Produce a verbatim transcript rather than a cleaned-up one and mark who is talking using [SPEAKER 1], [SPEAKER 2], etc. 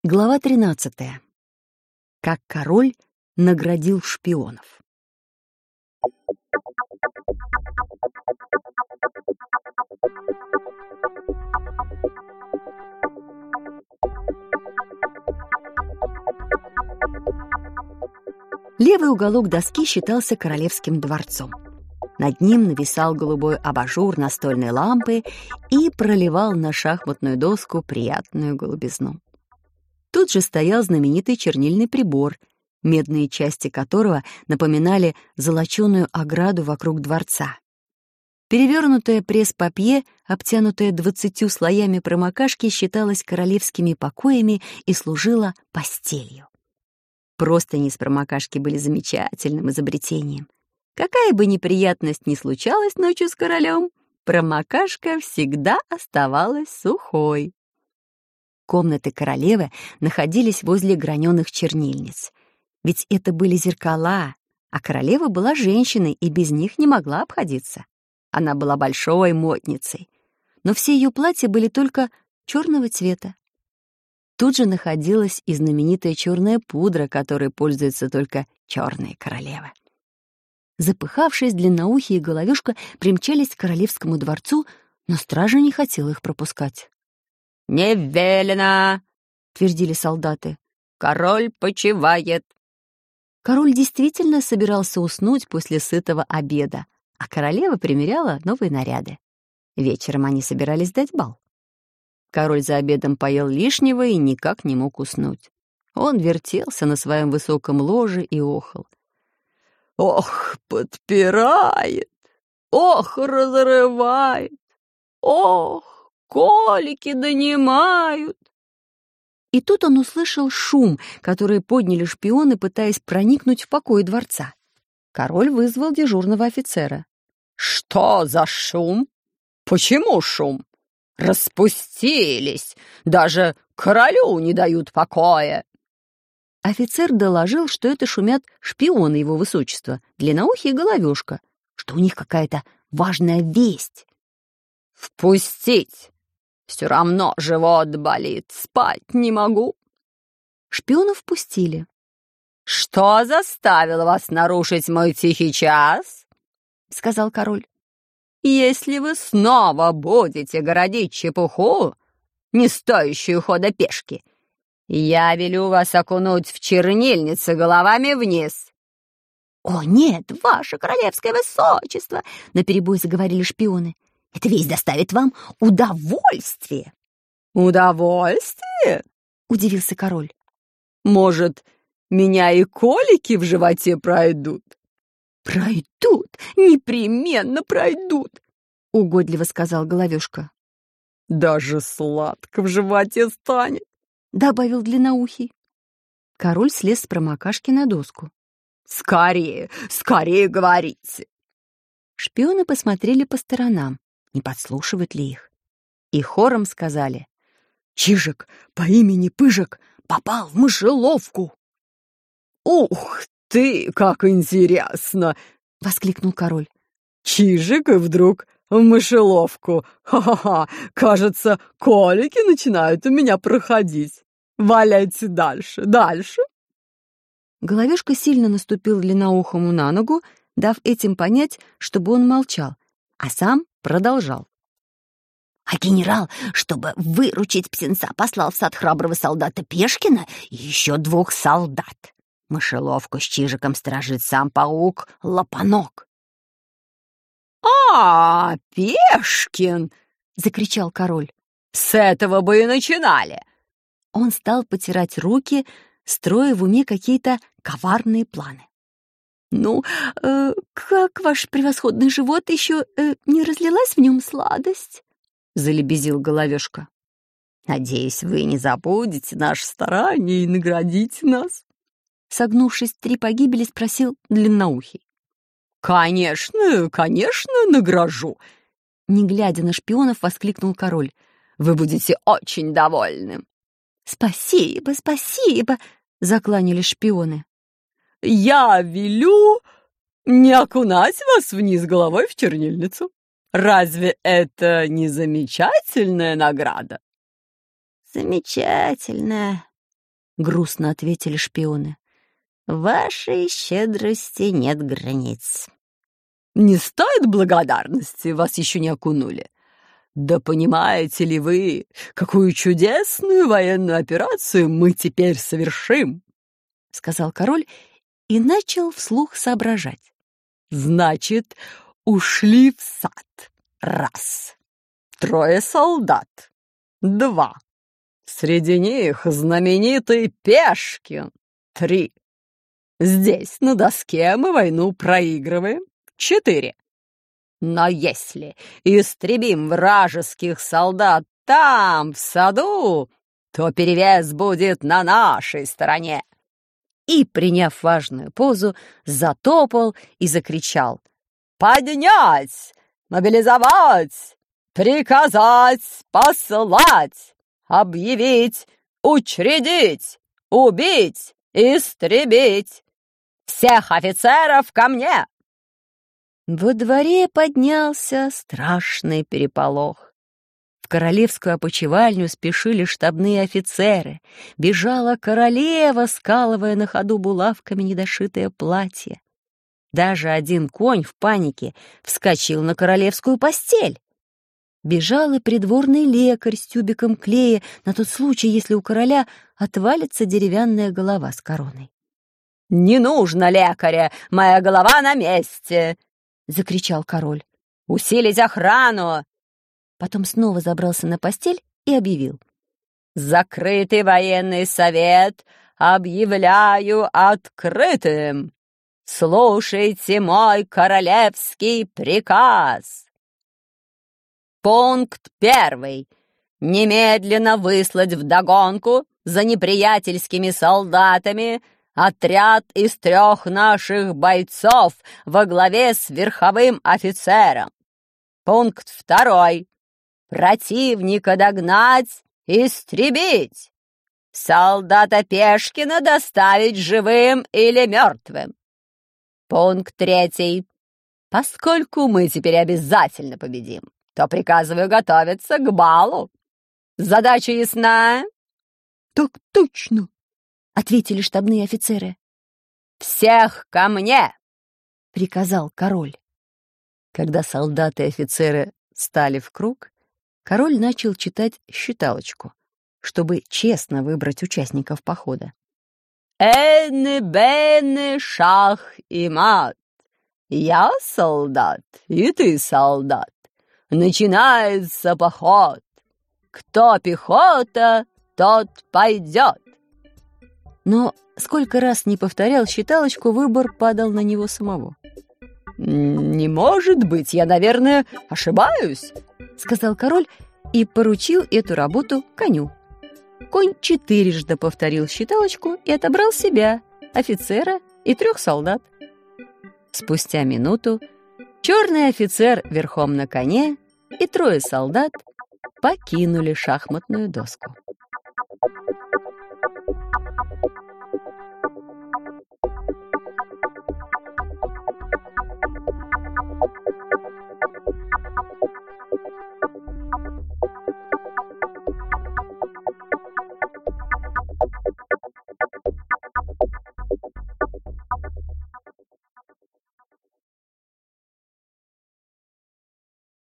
[SPEAKER 1] Глава тринадцатая. Как король наградил шпионов. Левый уголок доски считался королевским дворцом. Над ним нависал голубой абажур настольной лампы и проливал на шахматную доску приятную голубизну. Тут же стоял знаменитый чернильный прибор, медные части которого напоминали золоченую ограду вокруг дворца. Перевернутое пресс-папье, обтянутое двадцатью слоями промокашки, считалось королевскими покоями и служило постелью. Простыни из промокашки были замечательным изобретением. Какая бы неприятность ни случалась ночью с королем, промокашка всегда оставалась сухой. Комнаты королевы находились возле граненых чернильниц. Ведь это были зеркала, а королева была женщиной и без них не могла обходиться. Она была большой модницей, но все ее платья были только черного цвета. Тут же находилась и знаменитая черная пудра, которой пользуются только черные королевы. Запыхавшись, длинноухий и головешка примчались к королевскому дворцу, но стража не хотела их пропускать.
[SPEAKER 2] «Не велено!» — твердили солдаты. «Король почивает!»
[SPEAKER 1] Король действительно собирался уснуть после сытого обеда, а королева примеряла новые наряды. Вечером они собирались дать бал. Король за обедом поел лишнего и никак не мог уснуть. Он вертелся на своем высоком ложе и охал.
[SPEAKER 2] «Ох, подпирает! Ох, разрывает! Ох, колики донимают!»
[SPEAKER 1] И тут он услышал шум, который подняли шпионы, пытаясь проникнуть в покои дворца. Король вызвал дежурного офицера.
[SPEAKER 2] «Что за шум? Почему шум? Распустились! Даже королю не дают покоя!»
[SPEAKER 1] Офицер доложил, что это шумят шпионы его высочества, длинноухий и головешка, что у них какая-то важная весть.
[SPEAKER 2] «Впустить! Все равно живот болит, спать не могу».
[SPEAKER 1] Шпионов впустили.
[SPEAKER 2] «Что заставило вас нарушить мой тихий час?» — сказал король. «Если вы снова будете городить чепуху, не стоящую хода пешки, я велю вас окунуть в чернильницы головами вниз».
[SPEAKER 1] «О, нет, ваше королевское высочество!» — наперебой заговорили шпионы. «Эта весть доставит вам удовольствие!»
[SPEAKER 2] «Удовольствие?»
[SPEAKER 1] — удивился король.
[SPEAKER 2] «Может, меня и колики в животе пройдут?»
[SPEAKER 1] «Пройдут, непременно пройдут!» — угодливо сказал головешка.
[SPEAKER 2] «Даже сладко в животе станет!»
[SPEAKER 1] — добавил длинноухий. Король слез с промокашки на доску.
[SPEAKER 2] «Скорее, скорее говорите!»
[SPEAKER 1] Шпионы посмотрели по сторонам, не подслушивают ли их. И хором сказали: «Чижик по имени Пыжик попал в мышеловку!»
[SPEAKER 2] «Ух ты, как интересно!» —
[SPEAKER 1] воскликнул король.
[SPEAKER 2] «Чижик и вдруг в мышеловку! Ха-ха-ха! Кажется, колики начинают у меня проходить. Валяйте дальше, дальше!»
[SPEAKER 1] Головешка сильно наступил длинноухому на ногу, дав этим понять, чтобы он молчал, а сам продолжал. «А генерал, чтобы выручить птенца, послал в сад храброго солдата Пешкина и еще двух солдат. Мышеловку с Чижиком сторожит сам паук Лопанок».
[SPEAKER 2] «А, Пешкин!» — закричал король. «С этого бы и начинали!»
[SPEAKER 1] Он стал потирать руки, строя в уме какие-то коварные планы. «Ну, э, как ваш превосходный живот еще э, не разлилась в нем сладость?» — залебезил головешка.
[SPEAKER 2] «Надеюсь, вы не забудете наше старание и наградите нас?»
[SPEAKER 1] Согнувшись в три погибели, спросил длинноухий.
[SPEAKER 2] «Конечно, конечно, награжу!»
[SPEAKER 1] Не глядя на шпионов, воскликнул король.
[SPEAKER 2] «Вы будете очень довольны!»
[SPEAKER 1] «Спасибо, спасибо!» — закланялись шпионы.
[SPEAKER 2] «Я велю не окунать вас вниз головой в чернильницу. Разве это не замечательная награда?»
[SPEAKER 1] «Замечательная», — грустно ответили шпионы. «Вашей щедрости нет границ».
[SPEAKER 2] «Не стоит благодарности, вас еще не окунули. Да понимаете ли вы, какую чудесную военную операцию мы теперь совершим?» — сказал король и начал вслух соображать. «Значит, ушли в сад. Раз. Трое солдат. Два. Среди них знаменитый Пешкин. Три. Здесь, на доске, мы войну проигрываем. Четыре. Но если истребим вражеских солдат там, в саду, то перевес будет на нашей стороне». И, приняв важную позу, затопал и закричал: «Поднять! Мобилизовать! Приказать! Послать! Объявить! Учредить! Убить! Истребить! Всех офицеров ко мне!» Во дворе поднялся страшный переполох. В королевскую опочивальню спешили штабные офицеры. Бежала королева, скалывая на ходу булавками недошитое платье. Даже один конь в панике вскочил на королевскую постель. Бежал и придворный лекарь с тюбиком клея на тот случай, если у короля отвалится деревянная голова с короной. «Не нужно лекаря, моя голова на месте!» — закричал король. «Усилить охрану!» Потом снова забрался на постель и объявил: «Закрытый военный совет объявляю открытым. Слушайте мой королевский приказ. Пункт первый. Немедленно выслать вдогонку за неприятельскими солдатами отряд из трех наших бойцов во главе с верховым офицером. Пункт второй. Противника догнать, истребить. Солдата Пешкина доставить живым или мертвым. Пункт третий. Поскольку мы теперь обязательно победим, то приказываю готовиться к балу. Задача ясна?»
[SPEAKER 1] «Так точно!» — ответили штабные офицеры.
[SPEAKER 2] «Всех ко мне!»
[SPEAKER 1] — приказал король. Когда солдаты и офицеры стали в круг, король начал читать считалочку, чтобы честно выбрать участников похода.
[SPEAKER 2] «Эны, бены, шах и мат. Я солдат, и ты солдат. Начинается поход. Кто пехота, тот пойдет».
[SPEAKER 1] Но сколько раз не повторял считалочку, выбор падал на него самого.
[SPEAKER 2] «Не может быть, я, наверное, ошибаюсь»,
[SPEAKER 1] — сказал король и поручил эту работу коню. Конь четырежды повторил считалочку и отобрал себя, офицера и трех солдат. Спустя минуту черный офицер верхом на коне и трое солдат покинули шахматную доску.